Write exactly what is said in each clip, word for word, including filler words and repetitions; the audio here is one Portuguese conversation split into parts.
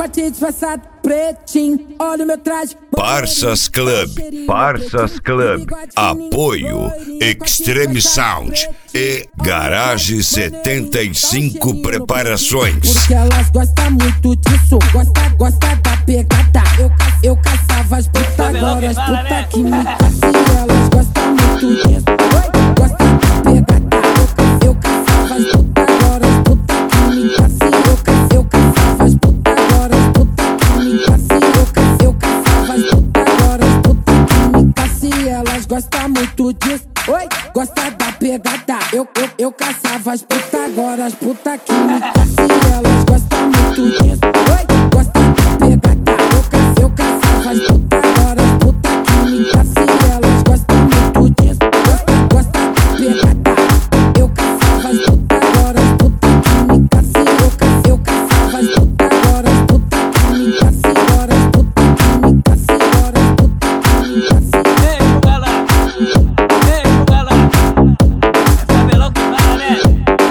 short disfarçado, pretinho, olha o meu traje. Parças Club, Parças Club, apoio Extreme Sound e Garage setenta e cinco Preparações. Porque elas gostam muito disso, gosta, gosta da pegada. Eu, eu caçava as putas, agora as putas que me caçam. Elas gostam muito disso, gosta da pegada. Eu, eu caçava as putas, agora as putas que me caçam. Eu, eu caçava as putas, agora as putas que me caçam. Eu, eu caçava as putas, agora as putas que me caçam. Elas gostam muito disso, oi, gosta da pegada. Eu, eu, eu caçava as putas, agora as putas que me caçam. Elas gostam muito disso, oi, gosta da pegada. Eu, ca, eu caçava as putas, agora as putas que me caçam. Elas gostam muito disso, gosta, gosta da pegada. Eu caçava as putas, agora as putas que me caçam. Eu, ca, eu caçava as putas, agora as putas que me caçam. Agora as putas que me caçam, agora as putas que me caçam. Ei, galera, ei, galera, essa melão que fala, né?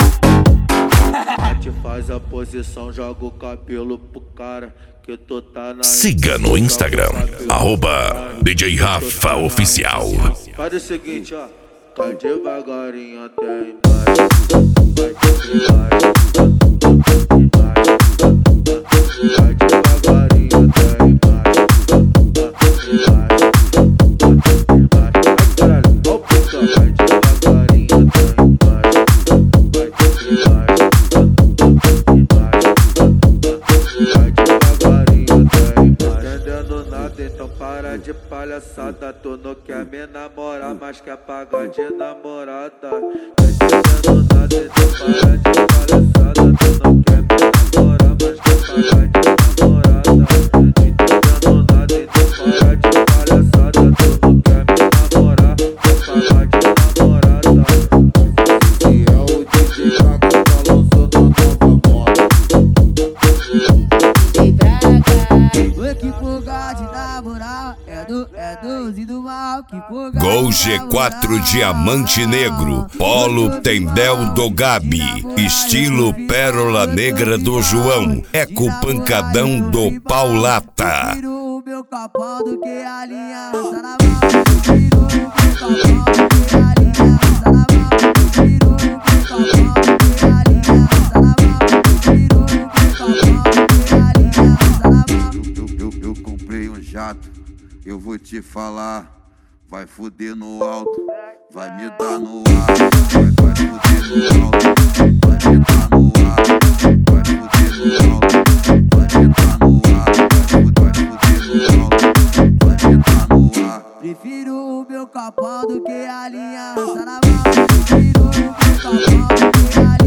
Faz a posição, joga o cabelo pro cara que tu tá na. Siga no Instagram, arroba D J Rafa Oficial. Faz o seguinte, ó. Vai devagarinho até embaixo. Vai devagarinho até embaixo. De palhaçada, tu não quer me namorar, mas quer pagar de namorada. Tá entendendo nada, então para de palhaçada. Tu não quer me namorar, mas quer pagar de namorada. Tá entendendo nada, então para de palhaçada. Tu não quer me namorar, quer pagar de namorada. E é o D J Braga que lançou na nova moda. D J Braga, o equipo de namorar. É do, é do, e do mal que for. Gol G quatro Diamante Negro, Polo Tendel do Gabi, estilo Pérola Negra do João, Eco Pancadão do Paulata. O meu capão do que a linha anda na mão. Tirou o meu capão do que a linha anda na mão. Tirou o meu capão do que a linha anda na mão. Tirou o meu capão do que a linha anda na mão. Eu, eu, eu comprei um jato, eu vou te falar. Vai fuder no alto, vai me dar no ar. Vai, vai fuder no alto, vai me dar no ar. Vai fuder no alto, vai me dar no ar. Vai fuder no alto, vai me dar no ar. Prefiro o meu capão do que a linha anda na mão. Prefiro o meu capão do que a linha.